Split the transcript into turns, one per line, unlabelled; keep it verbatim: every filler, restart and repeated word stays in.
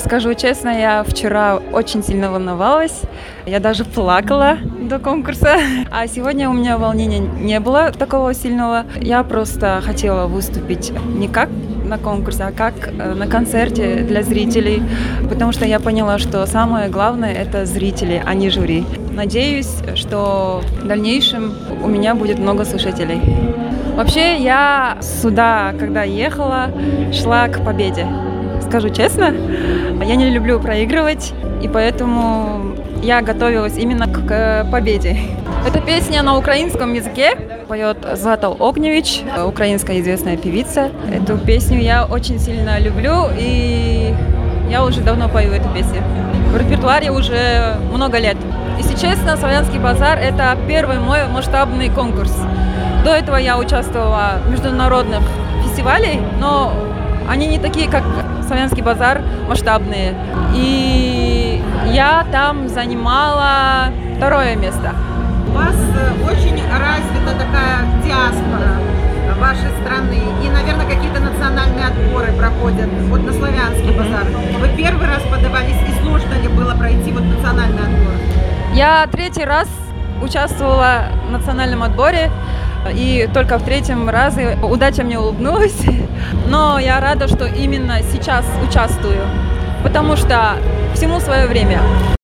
Скажу честно, я вчера очень сильно волновалась. Я даже плакала до конкурса. А сегодня у меня волнения не было такого сильного. Я просто хотела выступить не как на конкурсе, а как на концерте для зрителей. Потому что я поняла, что самое главное – это зрители, а не жюри. Надеюсь, что в дальнейшем у меня будет много слушателей. Вообще, я сюда, когда ехала, шла к победе. Скажу честно, я не люблю проигрывать, и поэтому я готовилась именно к победе. Эта песня на украинском языке, поет Злата Огневич, украинская известная певица. Эту песню я очень сильно люблю, и я уже давно пою эту песню. В репертуаре уже много лет. Если честно, «Славянский базар» — это первый мой масштабный конкурс. До этого я участвовала в международных фестивалях, но они не такие, как «Славянский базар», масштабные. И я там занимала второе место.
У вас очень развита такая диаспора вашей страны. И, наверное, какие-то национальные отборы проходят вот на «Славянский базар». Вы первый раз подавались, и сложно ли было пройти вот национальный отбор?
Я третий раз участвовала в национальном отборе. И только в третьем разе удача мне улыбнулась. Но я рада, что именно сейчас участвую, потому что всему свое время.